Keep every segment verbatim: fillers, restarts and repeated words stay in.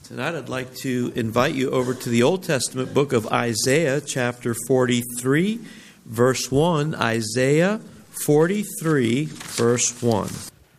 Tonight I'd like to invite you over to the Old Testament book of Isaiah, chapter forty-three, verse one. Isaiah forty-three, verse one.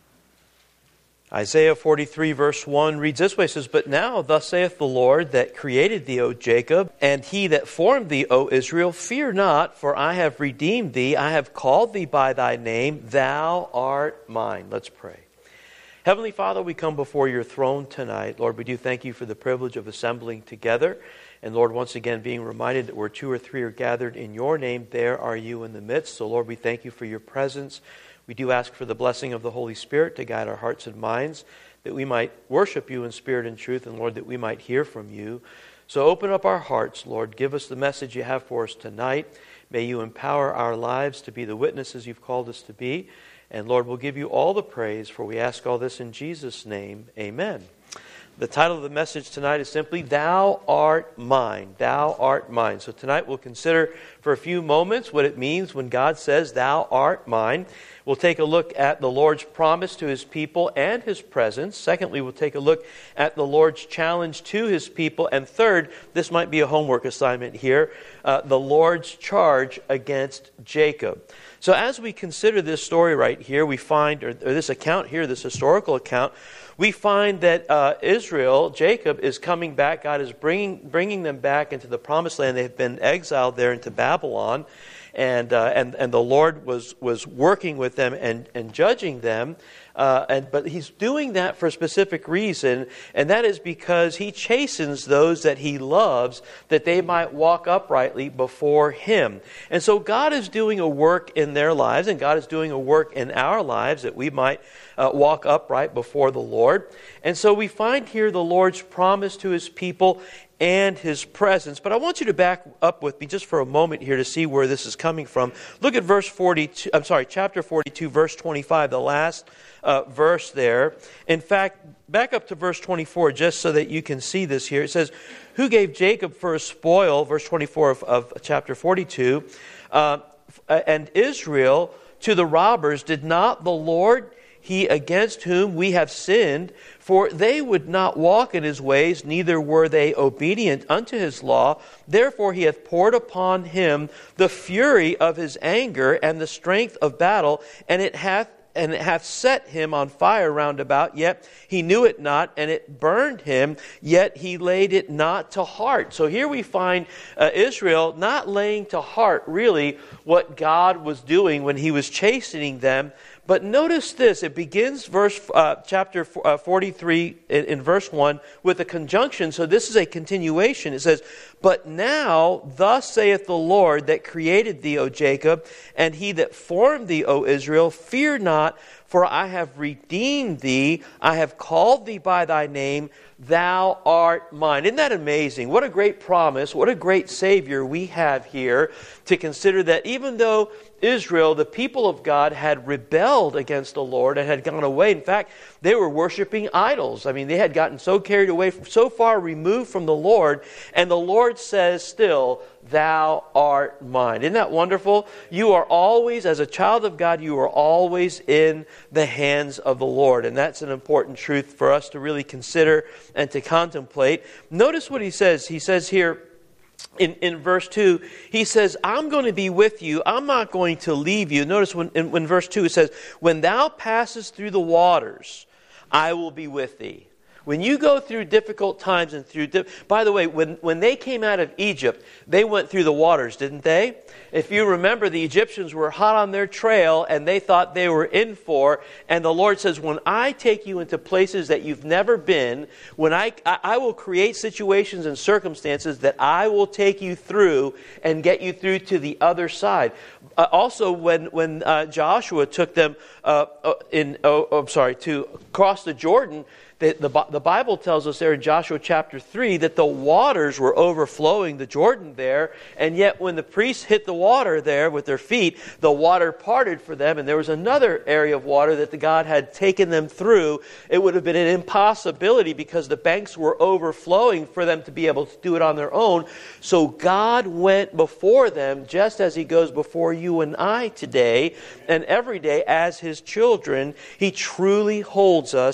Isaiah forty-three, verse one reads this way, it says, "But now thus saith the Lord that created thee, O Jacob, and he that formed thee, O Israel, fear not, for I have redeemed thee, I have called thee by thy name, thou art mine." Let's pray. Heavenly Father, we come before your throne tonight. Lord, we do thank you for the privilege of assembling together. And Lord, once again, being reminded that where two or three are gathered in your name, there are you in the midst. So Lord, we thank you for your presence. We do ask for the blessing of the Holy Spirit to guide our hearts and minds, that we might worship you in spirit and truth, and Lord, that we might hear from you. So open up our hearts, Lord. Give us the message you have for us tonight. May you empower our lives to be the witnesses you've called us to be. And Lord, we'll give you all the praise, for we ask all this in Jesus' name. Amen. The title of the message tonight is simply, Thou Art Mine. Thou Art Mine. So tonight we'll consider for a few moments what it means when God says, Thou art mine. We'll take a look at the Lord's promise to His people and His presence. Secondly, we'll take a look at the Lord's challenge to His people. And third, this might be a homework assignment here, uh, the Lord's charge against Jacob. So as we consider this story right here, we find, or, or this account here, this historical account, we find that uh, Israel, Jacob, is coming back. God is bringing bringing them back into the promised land. They've been exiled there into Babylon. And uh, and and the Lord was was working with them and, and judging them, uh, and but He's doing that for a specific reason, and that is because He chastens those that He loves, that they might walk uprightly before Him. And so God is doing a work in their lives, and God is doing a work in our lives that we might uh, walk upright before the Lord. And so we find here the Lord's promise to His people and His presence. But I want you to back up with me just for a moment here to see where this is coming from. Look at verse forty-two, I'm sorry, chapter forty-two, verse twenty-five, the last uh, verse there. In fact, back up to verse twenty-four just so that you can see this here. It says, "Who gave Jacob for a spoil," verse twenty-four of, of chapter forty-two, uh, "and Israel to the robbers, did not the Lord, He against whom we have sinned? For they would not walk in His ways, neither were they obedient unto His law. Therefore He hath poured upon him the fury of His anger and the strength of battle, and it hath and it hath set him on fire round about, yet he knew it not, and it burned him, yet he laid it not to heart." So here we find uh, Israel not laying to heart really what God was doing when He was chastening them. But notice this, it begins verse uh, chapter forty-three in, in verse one with a conjunction. So this is a continuation. It says, "But now thus saith the Lord that created thee, O Jacob, and He that formed thee, O Israel, fear not, for I have redeemed thee, I have called thee by thy name, thou art mine." Isn't that amazing? What a great promise, what a great Savior we have here to consider that even though Israel, the people of God, had rebelled against the Lord and had gone away. In fact, they were worshiping idols. I mean, they had gotten so carried away, so far removed from the Lord, and the Lord says still, "Thou art mine." Isn't that wonderful? You are always, as a child of God, you are always in the hands of the Lord. And that's an important truth for us to really consider and to contemplate. Notice what he says. He says here, In, in verse two, he says, "I'm going to be with you. I'm not going to leave you." Notice when in, in verse two it says, "When thou passest through the waters, I will be with thee." When you go through difficult times and through... Di- By the way, when, when they came out of Egypt, they went through the waters, didn't they? If you remember, the Egyptians were hot on their trail and they thought they were in for. And the Lord says, when I take you into places that you've never been, when I, I, I will create situations and circumstances that I will take you through and get you through to the other side. Uh, also, when when uh, Joshua took them uh, in, oh, oh, I'm sorry, to cross the Jordan, the, the the Bible tells us there in Joshua chapter three that the waters were overflowing the Jordan there, and yet when the priests hit the water there with their feet, the water parted for them, and there was another area of water that the God had taken them through. It would have been an impossibility because the banks were overflowing for them to be able to do it on their own. So God went before them just as He goes before you and I today and every day as His children. He truly holds us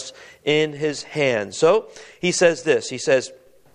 in his hand. So he says this. He says,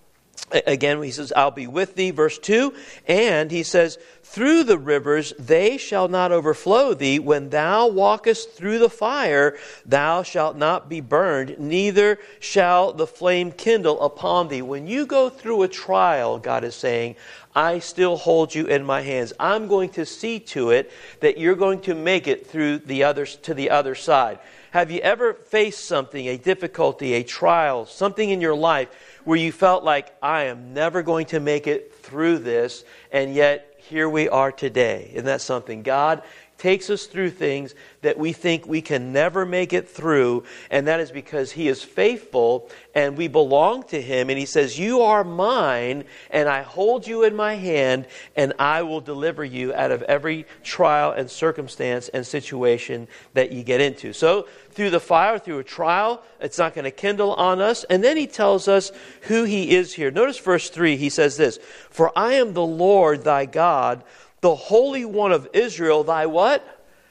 again, he says, I'll be with thee, verse two. And he says, through the rivers they shall not overflow thee. When thou walkest through the fire, thou shalt not be burned, neither shall the flame kindle upon thee. When you go through a trial, God is saying, I still hold you in my hands. I'm going to see to it that you're going to make it through the others to the other side. Have you ever faced something, a difficulty, a trial, something in your life where you felt like, I am never going to make it through this, and yet here we are today? Isn't that something? God takes us through things that we think we can never make it through, and that is because He is faithful and we belong to Him. And He says, you are mine, and I hold you in my hand, and I will deliver you out of every trial and circumstance and situation that you get into. So through the fire, through a trial, it's not going to kindle on us. And then He tells us who He is here. Notice verse three, He says this, for I am the Lord thy God, the Holy One of Israel, thy what?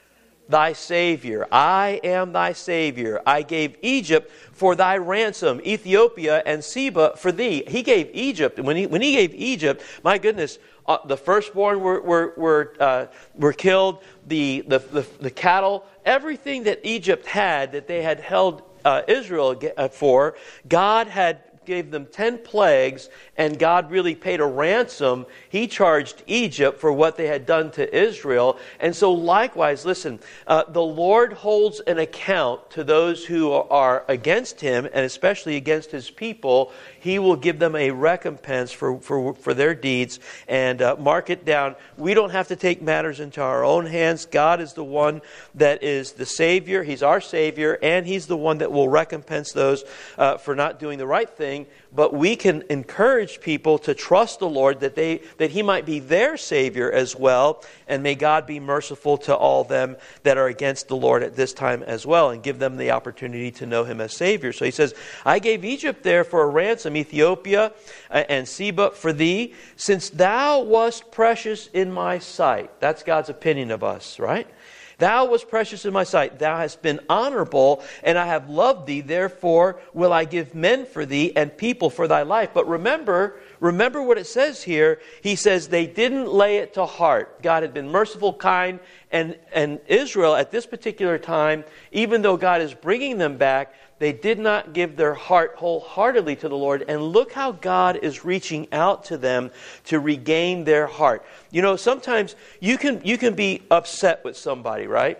Thy Savior. I am thy Savior. I gave Egypt for thy ransom, Ethiopia and Seba for thee. He gave Egypt. When he, when he gave Egypt, my goodness, uh, the firstborn were were were, uh, were killed, the, the, the, the cattle, everything that Egypt had that they had held uh, Israel for, God had gave them ten plagues, and God really paid a ransom. He charged Egypt for what they had done to Israel. And so likewise, listen, uh, the Lord holds an account to those who are against Him, and especially against His people. He will give them a recompense for, for, for their deeds. And uh, mark it down. We don't have to take matters into our own hands. God is the one that is the Savior. He's our Savior, and He's the one that will recompense those uh, for not doing the right thing. But we can encourage people to trust the Lord, that they that He might be their Savior as well. And may God be merciful to all them that are against the Lord at this time as well, and give them the opportunity to know Him as Savior. So He says, I gave Egypt there for a ransom, Ethiopia and Seba for thee, since thou wast precious in my sight. That's God's opinion of us, right? Thou wast precious in my sight. Thou hast been honorable, and I have loved thee. Therefore will I give men for thee and people for thy life. But remember, remember what it says here. He says they didn't lay it to heart. God had been merciful, kind, and, and Israel at this particular time, even though God is bringing them back, they did not give their heart wholeheartedly to the Lord. And look how God is reaching out to them to regain their heart. You know, sometimes you can you can be upset with somebody, right?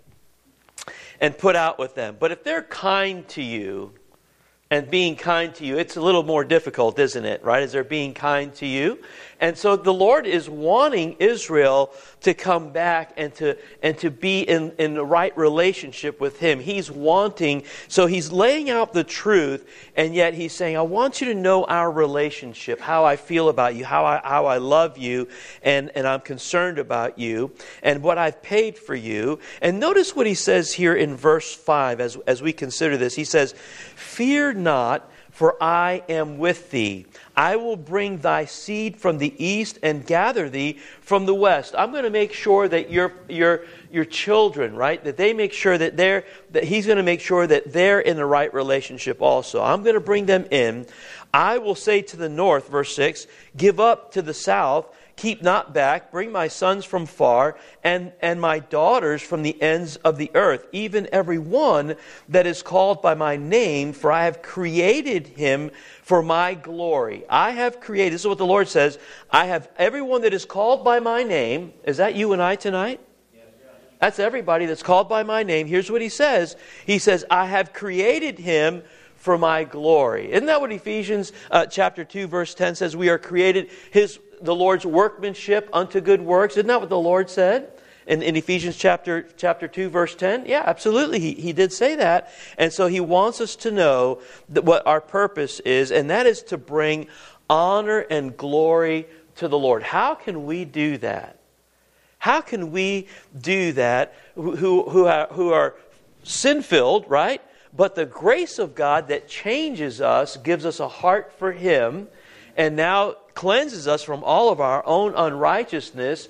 And put out with them. But if they're kind to you, and being kind to you, it's a little more difficult, isn't it? Right? As they're being kind to you. And so the Lord is wanting Israel to come back and to and to be in, in the right relationship with Him. He's wanting, so He's laying out the truth, and yet He's saying, I want you to know our relationship, how I feel about you, how I how I love you, and, and I'm concerned about you, and what I've paid for you. And notice what He says here in verse five as, as we consider this. He says, fear not, for I am with thee. I will bring thy seed from the east and gather thee from the west. I'm going to make sure that your your your children, right, that they make sure that they're that He's going to make sure that they're in the right relationship also. I'm going to bring them in. I will say to the north, verse six, give up to the south. Keep not back, bring my sons from far, and, and my daughters from the ends of the earth, even every one that is called by my name, for I have created him for my glory. I have created, this is what the Lord says, I have everyone that is called by my name. Is that you and I tonight? That's everybody that's called by my name. Here's what He says. He says, I have created him for my glory. Isn't that what Ephesians uh, chapter two, verse ten says? We are created His the Lord's workmanship unto good works. Isn't that what the Lord said in, in Ephesians chapter chapter two, verse ten? Yeah, absolutely. He, he did say that. And so He wants us to know that what our purpose is, and that is to bring honor and glory to the Lord. How can we do that? How can we do that who, who, are, who are sin-filled, right? But the grace of God that changes us, gives us a heart for Him, and now cleanses us from all of our own unrighteousness,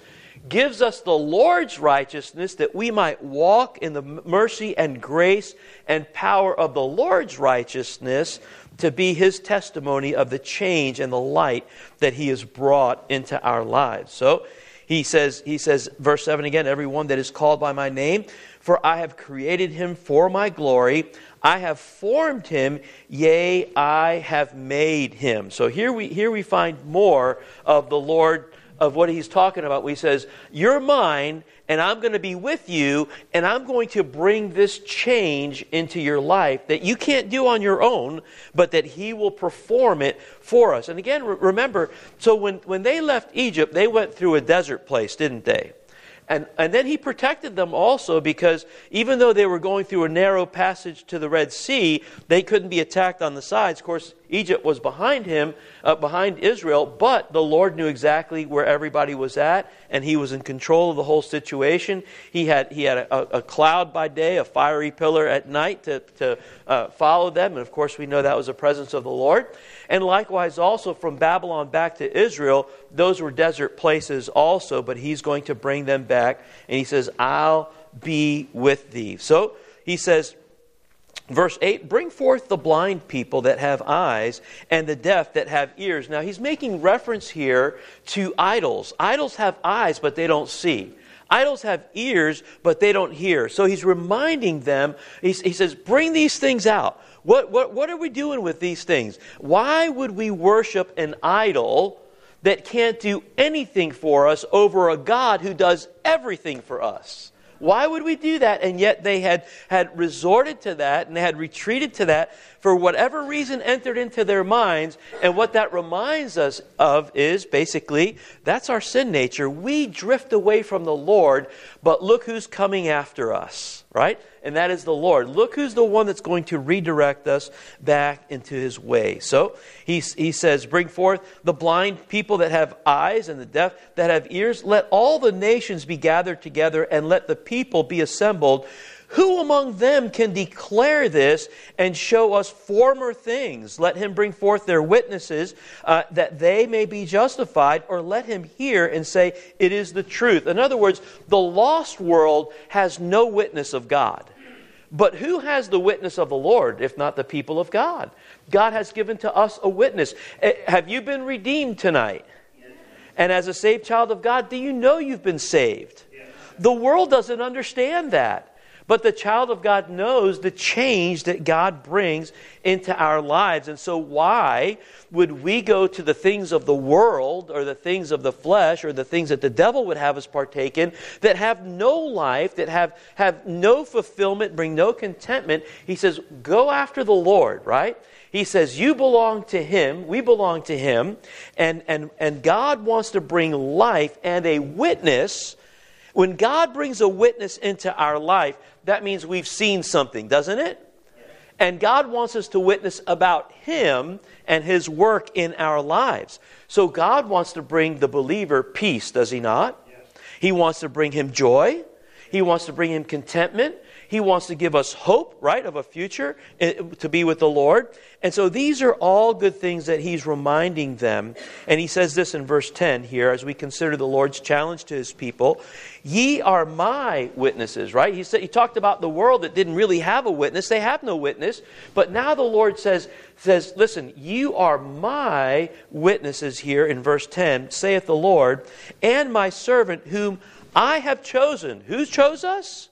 gives us the Lord's righteousness that we might walk in the mercy and grace and power of the Lord's righteousness to be His testimony of the change and the light that He has brought into our lives. So he says, he says, verse seven again, everyone that is called by my name, for I have created him for my glory. I have formed him, yea, I have made him. So here we here we find more of the Lord, of what He's talking about. He says, you're mine, and I'm going to be with you, and I'm going to bring this change into your life that you can't do on your own, but that He will perform it for us. And again, remember, so when, when they left Egypt, they went through a desert place, didn't they? And, and then He protected them also, because even though they were going through a narrow passage to the Red Sea, they couldn't be attacked on the sides. Of course, Egypt was behind him, uh, behind Israel, but the Lord knew exactly where everybody was at, and He was in control of the whole situation. He had he had a, a cloud by day, a fiery pillar at night to, to uh, follow them, and of course we know that was the presence of the Lord. And likewise also from Babylon back to Israel, those were desert places also, but He's going to bring them back, and He says, I'll be with thee. So He says, verse eight, bring forth the blind people that have eyes and the deaf that have ears. Now He's making reference here to idols. Idols have eyes, but they don't see. Idols have ears, but they don't hear. So He's reminding them, he, he says, bring these things out. What, what, what are we doing with these things? Why would we worship an idol that can't do anything for us over a God who does everything for us? Why would we do that? And yet they had, had resorted to that, and they had retreated to that for whatever reason entered into their minds. And what that reminds us of is basically, that's our sin nature. We drift away from the Lord, but look who's coming after us, right? And that is the Lord. Look who's the one that's going to redirect us back into His way. So he, he says, bring forth the blind people that have eyes and the deaf that have ears. Let all the nations be gathered together, and let the people be assembled. Who among them can declare this and show us former things? Let him bring forth their witnesses, uh, that they may be justified, or let him hear and say, it is the truth. In other words, the lost world has no witness of God. But who has the witness of the Lord, if not the people of God? God has given to us a witness. Have you been redeemed tonight? Yes. And as a saved child of God, do you know you've been saved? Yes. The world doesn't understand that. But the child of God knows the change that God brings into our lives. And so why would we go to the things of the world, or the things of the flesh, or the things that the devil would have us partake in, that have no life, that have, have no fulfillment, bring no contentment? He says, go after the Lord, right? He says, you belong to Him, we belong to Him, and, and, and God wants to bring life and a witness. When God brings a witness into our life, that means we've seen something, doesn't it? Yes. And God wants us to witness about Him and His work in our lives. So God wants to bring the believer peace, does He not? Yes. He wants to bring him joy. He wants to bring him contentment. He wants to give us hope, right, of a future to be with the Lord. And so these are all good things that He's reminding them. And He says this in verse ten here, as we consider the Lord's challenge to His people. Ye are my witnesses, right? He said, He talked about the world that didn't really have a witness. They have no witness. But now the Lord says, says, listen, you are my witnesses here in verse ten, saith the Lord, and my servant whom I have chosen. Who chose us?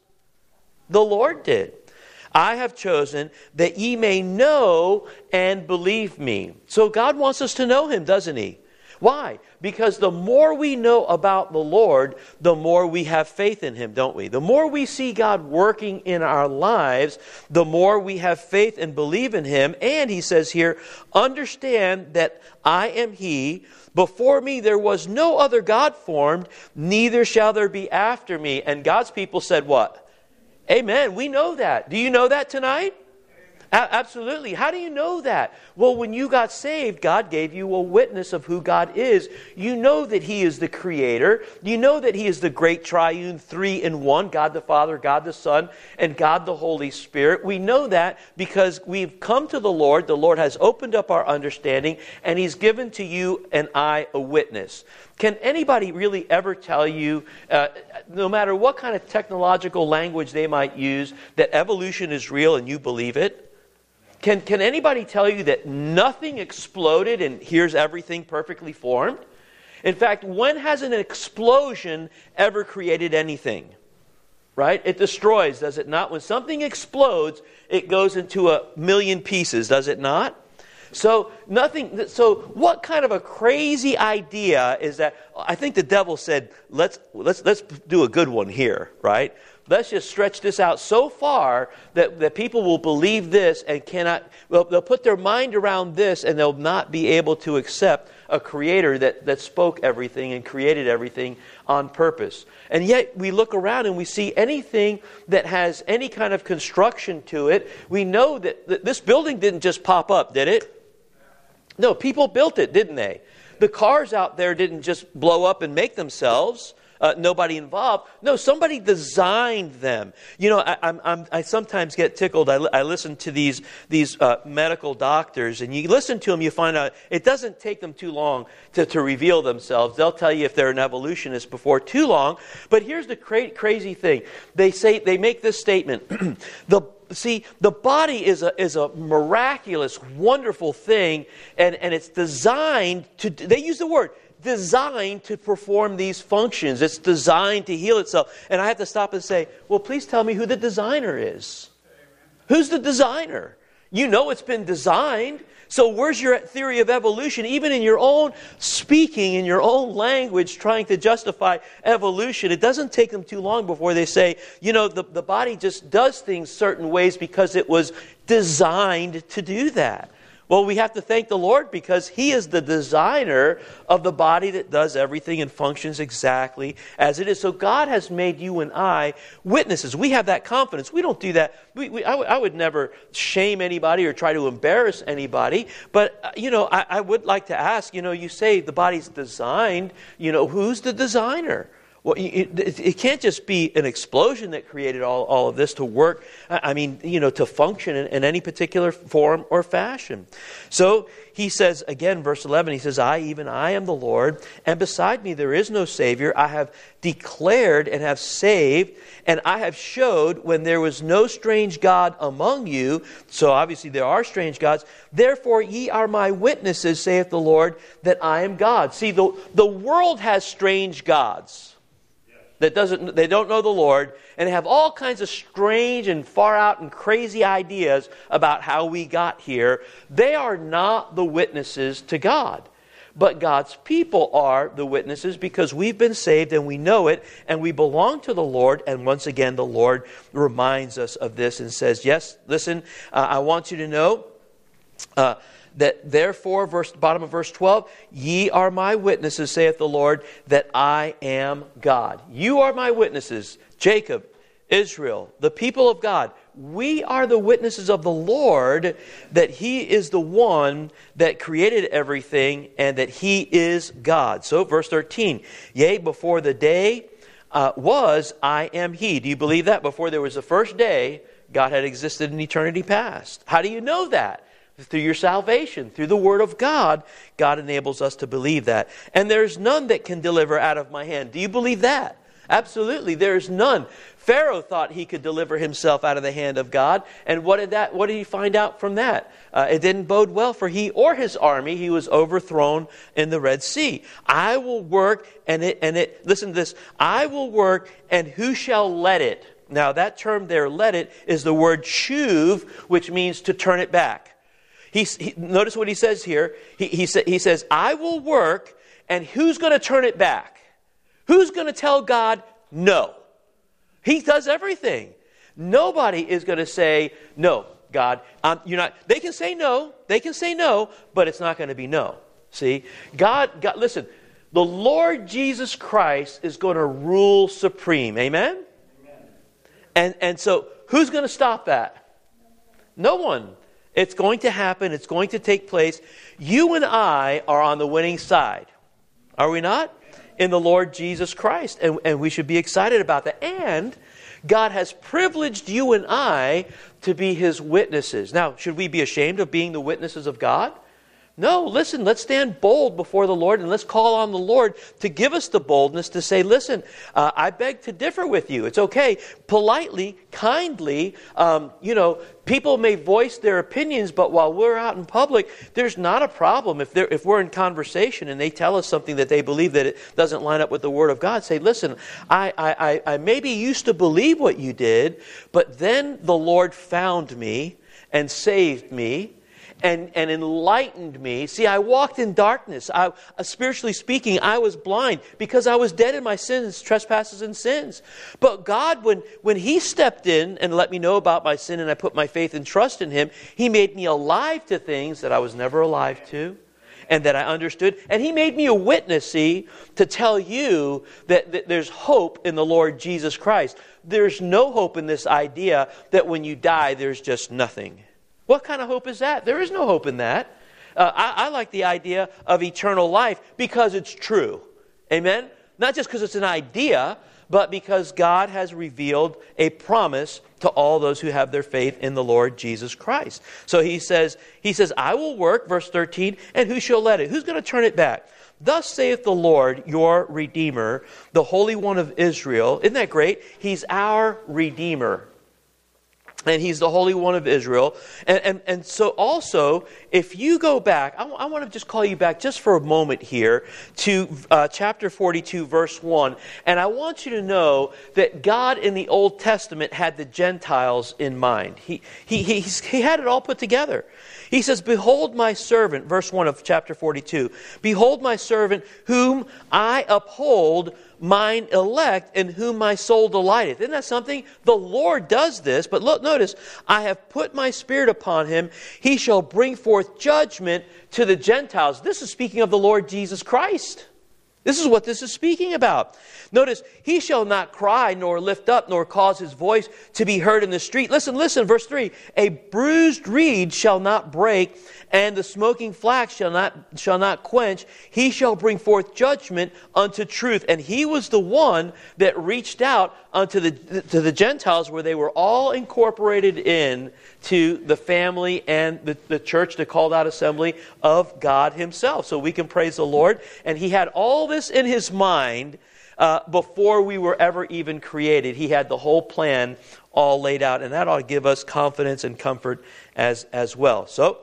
The Lord did. I have chosen that ye may know and believe me. So God wants us to know Him, doesn't He? Why? Because the more we know about the Lord, the more we have faith in Him, don't we? The more we see God working in our lives, the more we have faith and believe in Him. And He says here, understand that I am He. Before me there was no other God formed, neither shall there be after me. And God's people said what? Amen. We know that. Do you know that tonight? A- absolutely. How do you know that? Well, when you got saved, God gave you a witness of who God is. You know that He is the Creator. You know that He is the great triune, three in one, God the Father, God the Son, and God the Holy Spirit. We know that because we've come to the Lord. The Lord has opened up our understanding, and He's given to you and I a witness. Can anybody really ever tell you, uh, no matter what kind of technological language they might use, that evolution is real and you believe it? Can, can anybody tell you that nothing exploded and here's everything perfectly formed? In fact, when has an explosion ever created anything? Right? It destroys, does it not? When something explodes, it goes into a million pieces, does it not? So nothing. So what kind of a crazy idea is that? I think the devil said, "Let's let's let's do a good one here, right? Let's just stretch this out so far that, that people will believe this and cannot. Well, they'll put their mind around this and they'll not be able to accept a creator that, that spoke everything and created everything on purpose. And yet we look around and we see anything that has any kind of construction to it. We know that, that this building didn't just pop up, did it? No, people built it, didn't they? The cars out there didn't just blow up and make themselves. Uh, nobody involved. No, somebody designed them. You know, I, I'm, I'm, I sometimes get tickled. I, I listen to these these uh, medical doctors, and you listen to them, you find out it doesn't take them too long to, to reveal themselves. They'll tell you if they're an evolutionist before too long. But here's the cra- crazy thing: they say they make this statement. the See, the body is a is a miraculous, wonderful thing, and, and it's designed to. They use the word. Designed to perform these functions. It's designed to heal itself. And I have to stop and say, well, please tell me who the designer is. Who's the designer? You know it's been designed. So where's your theory of evolution? Even in your own speaking, in your own language, trying to justify evolution, it doesn't take them too long before they say, you know, the, the body just does things certain ways because it was designed to do that. Well, we have to thank the Lord because He is the designer of the body that does everything and functions exactly as it is. So God has made you and I witnesses. We have that confidence. We don't do that. We, we, I, w- I would never shame anybody or try to embarrass anybody. But, uh, you know, I, I would like to ask, you know, you say the body's designed. You know, who's the designer? Well, it, it can't just be an explosion that created all, all of this to work, I mean, you know, to function in, in any particular form or fashion. So he says, again, verse eleven, he says, I, even I am the Lord, and beside me there is no Savior. I have declared and have saved, and I have showed when there was no strange God among you. So obviously there are strange gods. Therefore ye are my witnesses, saith the Lord, that I am God. See, the, the world has strange gods. That doesn't, they don't know the Lord and have all kinds of strange and far out and crazy ideas about how we got here. They are not the witnesses to God. But God's people are the witnesses because we've been saved and we know it and we belong to the Lord. And once again, the Lord reminds us of this and says, yes, listen, uh, I want you to know uh, that therefore, verse, bottom of verse twelve, ye are my witnesses, saith the Lord, that I am God. You are my witnesses, Jacob, Israel, the people of God. We are the witnesses of the Lord that He is the one that created everything and that He is God. So verse thirteen, yea, before the day uh, was, I am He. Do you believe that? Before there was the first day, God had existed in eternity past. How do you know that? Through your salvation, through the Word of God, God enables us to believe that. And there's none that can deliver out of my hand. Do you believe that? Absolutely, there's none. Pharaoh thought he could deliver himself out of the hand of God. And what did that? What did he find out from that? Uh, it didn't bode well for he or his army. He was overthrown in the Red Sea. I will work and it, and it, listen to this. I will work and who shall let it? Now that term there, let it, is the word shuv, which means to turn it back. He, he, notice what he says here. He, he, sa, he says, I will work, and who's going to turn it back? Who's going to tell God no? He does everything. Nobody is going to say, no, God, um, you're not. They can say no. They can say no, but it's not going to be no. See? God, God, listen, the Lord Jesus Christ is going to rule supreme. Amen? Amen. And, and so, who's going to stop that? No one. It's going to happen. It's going to take place. You and I are on the winning side. Are we not? In the Lord Jesus Christ. And, and we should be excited about that. And God has privileged you and I to be His witnesses. Now, should we be ashamed of being the witnesses of God? No, listen, let's stand bold before the Lord and let's call on the Lord to give us the boldness to say, listen, uh, I beg to differ with you. It's okay. Politely, kindly, um, you know, people may voice their opinions, but while we're out in public, there's not a problem. If they're, if we're in conversation and they tell us something that they believe that it doesn't line up with the Word of God, say, listen, I, I, I maybe used to believe what you did, but then the Lord found me and saved me. And, and enlightened me. See, I walked in darkness. I, uh, spiritually speaking, I was blind because I was dead in my sins, trespasses, and sins. But God, when, when He stepped in and let me know about my sin and I put my faith and trust in Him, He made me alive to things that I was never alive to and that I understood. And He made me a witness, see, to tell you that, that there's hope in the Lord Jesus Christ. There's no hope in this idea that when you die, there's just nothing. What kind of hope is that? There is no hope in that. Uh, I, I like the idea of eternal life because it's true. Amen? Not just because it's an idea, but because God has revealed a promise to all those who have their faith in the Lord Jesus Christ. So he says, he says, I will work, verse thirteen, and who shall let it? Who's going to turn it back? Thus saith the Lord, your Redeemer, the Holy One of Israel. Isn't that great? He's our Redeemer. And He's the Holy One of Israel. And, and, and so also, if you go back, I, I want to just call you back just for a moment here to uh, chapter forty-two, verse one. And I want you to know that God in the Old Testament had the Gentiles in mind. He, he, he, he had it all put together. He says, behold my servant, verse one of chapter forty-two. Behold my servant whom I uphold, mine elect, in whom my soul delighteth. Isn't that something? The Lord does this, but look, notice, I have put my spirit upon him. He shall bring forth judgment to the Gentiles. This is speaking of the Lord Jesus Christ. This is what this is speaking about. Notice, he shall not cry, nor lift up, nor cause his voice to be heard in the street. Listen, listen, verse three. A bruised reed shall not break, and the smoking flax shall not, shall not quench. He shall bring forth judgment unto truth. And he was the one that reached out unto the, to the Gentiles, where they were all incorporated in to the family and the, the church, the called out assembly of God Himself. So we can praise the Lord. And He had all this in His mind uh, before we were ever even created. He had the whole plan all laid out. And that ought to give us confidence and comfort as, as well. So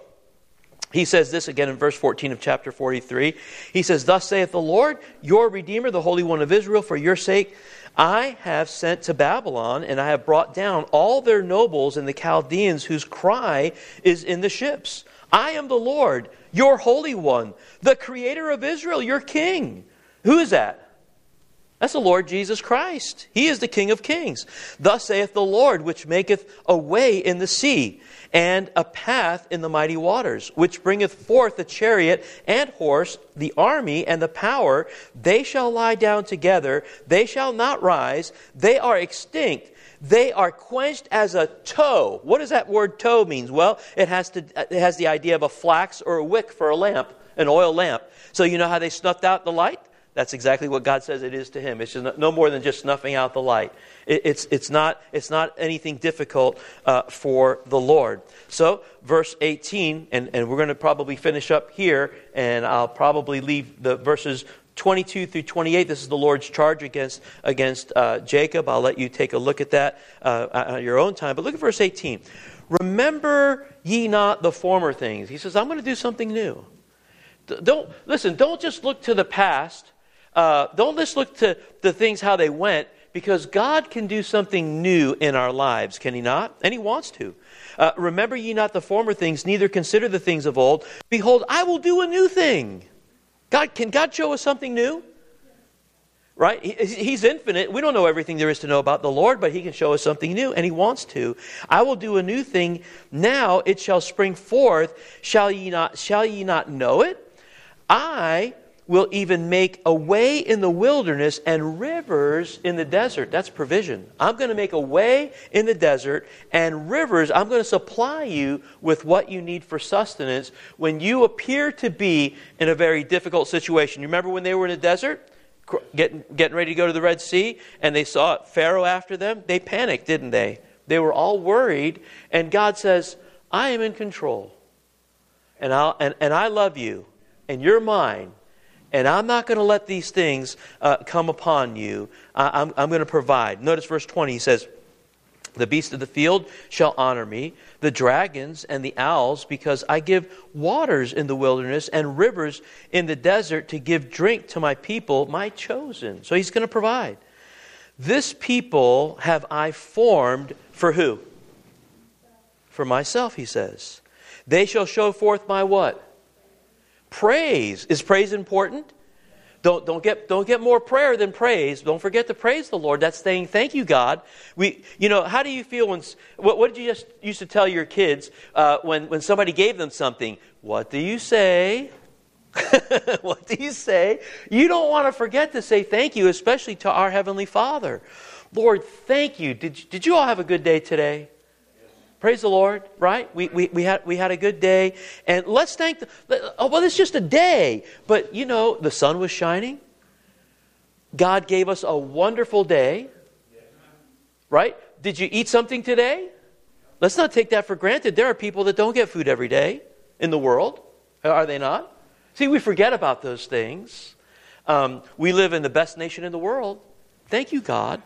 He says this again in verse fourteen of chapter forty-three. He says, thus saith the Lord, your Redeemer, the Holy One of Israel, for your sake I have sent to Babylon, and I have brought down all their nobles and the Chaldeans whose cry is in the ships. I am the Lord, your Holy One, the Creator of Israel, your King. Who is that? That's the Lord Jesus Christ. He is the King of kings. Thus saith the Lord, which maketh a way in the sea, and a path in the mighty waters, which bringeth forth the chariot and horse, the army and the power. They shall lie down together, they shall not rise, they are extinct. They are quenched as a tow. What does that word tow mean? Well, it has to it has the idea of a flax or a wick for a lamp, an oil lamp. So you know how they snuffed out the light? That's exactly what God says it is to Him. It's just no more than just snuffing out the light. It, it's it's not it's not anything difficult uh, for the Lord. So verse eighteen, and, and we're going to probably finish up here, and I'll probably leave the verses twenty-two through twenty-eight. This is the Lord's charge against against uh, Jacob. I'll let you take a look at that uh, at your own time. But look at verse eighteen. Remember ye not the former things. He says, I'm going to do something new. Don't listen. Don't just look to the past. Uh, don't just look to the things how they went, because God can do something new in our lives, can He not? And He wants to. Uh, Remember ye not the former things, neither consider the things of old. Behold, I will do a new thing. God, can God show us something new? Right? He, he's infinite. We don't know everything there is to know about the Lord, but He can show us something new, and He wants to. I will do a new thing. Now it shall spring forth. Shall ye not, shall ye not know it? I will even make a way in the wilderness and rivers in the desert. That's provision. I'm going to make a way in the desert and rivers. I'm going to supply you with what you need for sustenance when you appear to be in a very difficult situation. You remember when they were in the desert, getting, getting ready to go to the Red Sea, and they saw Pharaoh after them? They panicked, didn't they? They were all worried, and God says, I am in control. And, I'll, and, and I love you, and you're mine. And I'm not going to let these things uh, come upon you. I, I'm, I'm going to provide. Notice verse twenty. He says, the beasts of the field shall honor me, the dragons and the owls, because I give waters in the wilderness and rivers in the desert to give drink to my people, my chosen. So he's going to provide. This people have I formed for who? For myself, he says. They shall show forth my what? Praise. Is praise important? Don't, don't, get, don't get more prayer than praise. Don't forget to praise the Lord. That's saying, thank you, God. We, you know, how do you feel when, what, what did you just used to tell your kids uh, when, when somebody gave them something? What do you say? What do you say? You don't want to forget to say thank you, especially to our Heavenly Father. Lord, thank you. Did, did you all have a good day today? Praise the Lord, right? We, we, we, had, we had a good day. And let's thank the... Oh, well, it's just a day. But, you know, the sun was shining. God gave us a wonderful day. Right? Did you eat something today? Let's not take that for granted. There are people that don't get food every day in the world. Are they not? See, we forget about those things. Um, we live in the best nation in the world. Thank you, God.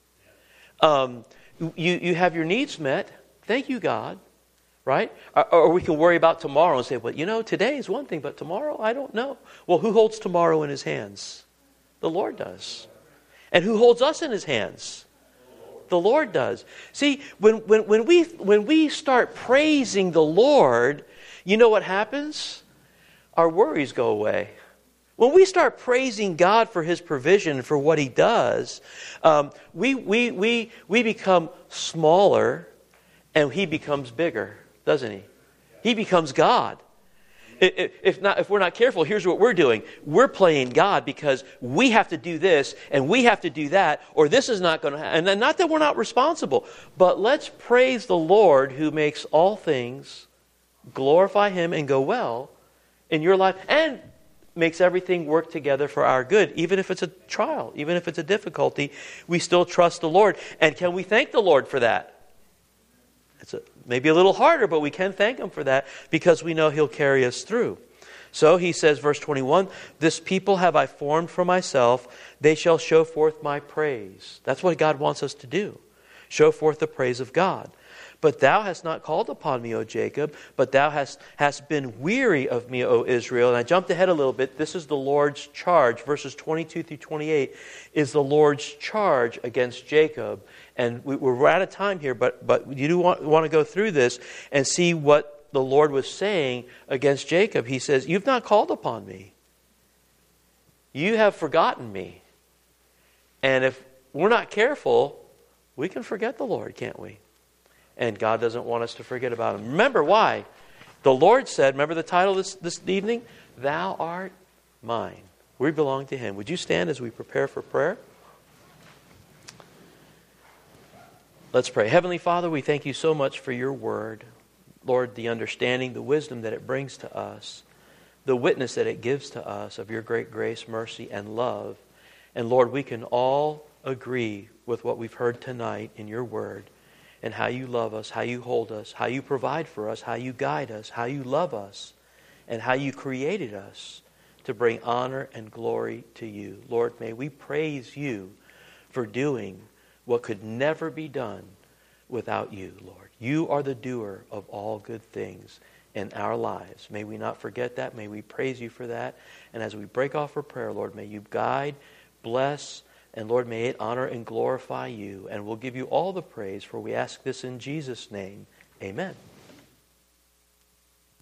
Um, you, you have your needs met. Thank you, God. Right? Or, or we can worry about tomorrow and say, well, you know, today is one thing, but tomorrow, I don't know. Well, who holds tomorrow in his hands? The Lord does. And who holds us in his hands? The Lord does. See, when, when, when, we, when we start praising the Lord, you know what happens? Our worries go away. When we start praising God for his provision, for what he does, um, we, we, we, we become smaller and he becomes bigger, doesn't he? He becomes God. If, not, if we're not careful, here's what we're doing. We're playing God because we have to do this and we have to do that, or this is not going to happen. And not that we're not responsible, but let's praise the Lord who makes all things glorify him and go well in your life and makes everything work together for our good. Even if it's a trial, even if it's a difficulty, we still trust the Lord. And can we thank the Lord for that? It's a, maybe a little harder, but we can thank him for that because we know he'll carry us through. So he says, verse twenty-one, this people have I formed for myself. They shall show forth my praise. That's what God wants us to do. Show forth the praise of God. But thou hast not called upon me, O Jacob, but thou hast, hast been weary of me, O Israel. And I jumped ahead a little bit. This is the Lord's charge. Verses twenty-two through twenty-eight is the Lord's charge against Jacob. And we, we're out of time here, but, but you do want, want to go through this and see what the Lord was saying against Jacob. He says, you've not called upon me. You have forgotten me. And if we're not careful, we can forget the Lord, can't we? And God doesn't want us to forget about him. Remember why? The Lord said, remember the title this, this evening? Thou art mine. We belong to him. Would you stand as we prepare for prayer? Let's pray. Heavenly Father, we thank you so much for your word. Lord, the understanding, the wisdom that it brings to us, the witness that it gives to us of your great grace, mercy, and love. And Lord, we can all agree with what we've heard tonight in your word and how you love us, how you hold us, how you provide for us, how you guide us, how you love us, and how you created us to bring honor and glory to you. Lord, may we praise you for doing what could never be done without you, Lord. You are the doer of all good things in our lives. May we not forget that. May we praise you for that. And as we break off for prayer, Lord, may you guide, bless, and Lord, may it honor and glorify you. And we'll give you all the praise, for we ask this in Jesus' name. Amen.